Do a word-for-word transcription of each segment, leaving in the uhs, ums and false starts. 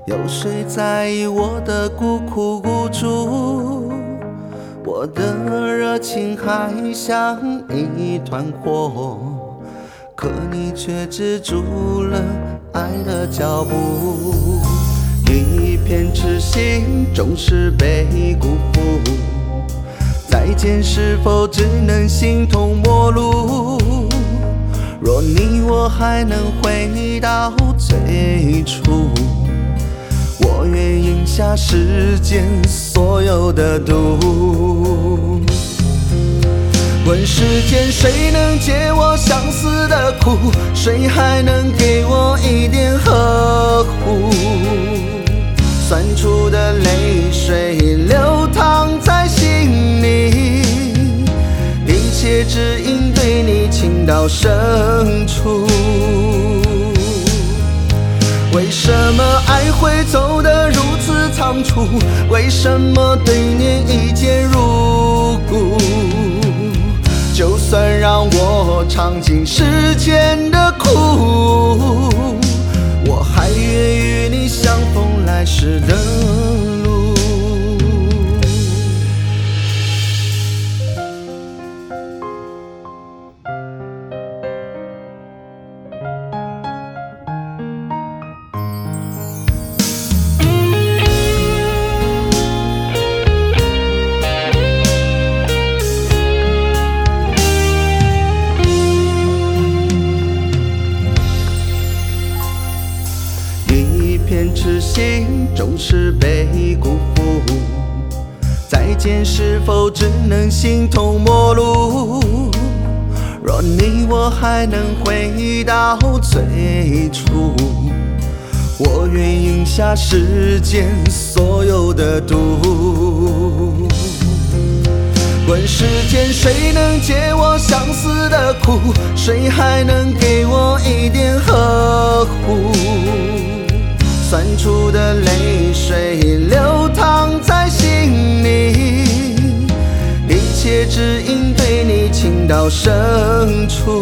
有谁在意我的孤苦无助？我的热情还像一团火，可你却止住了爱的脚步。一片痴心总是被辜负，再见是否只能形同陌路？若你我还能回到最初，我愿饮下世间所有的毒。问世间谁能解我相思的苦？谁还能给我一点呵护？酸楚的泪水流淌在心里，一切只因对你情到深处。为什么爱会走得如此仓促？为什么对念一见如故？就算让我尝尽世间的苦，我还愿与你相逢来时的路。痴心总是被辜负，再见是否只能形同陌路？若你我还能回到最初，我愿饮下世间所有的毒。问世间谁能解我相思的苦？谁还能给我一点呵护？酸楚的泪水流淌在心里，一切只因对你情到深处。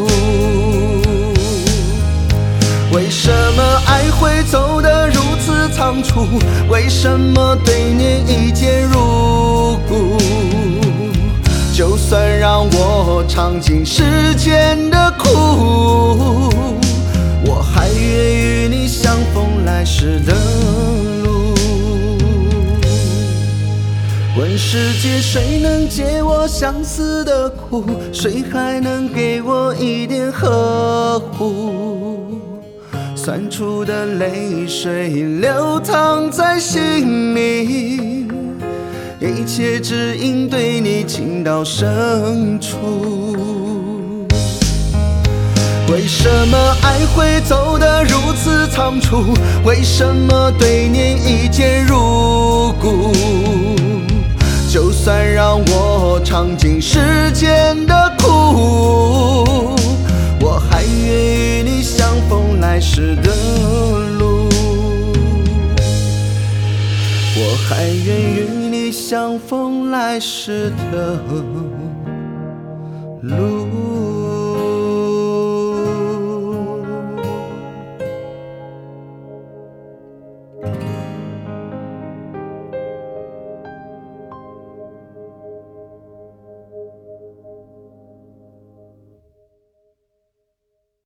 为什么爱会走得如此仓促？为什么对念一见如故？就算让我尝尽世间的苦，我还愿与你相逢来时的路。问世界谁能解我相思的苦？谁还能给我一点呵护？酸楚的泪水流淌在心里，一切只因对你情到深处。为什么爱会走得如此仓促？为什么对念一见如故？就算让我尝尽世间的苦，我还愿与你相逢来时的路。我还愿与你相逢来时的路。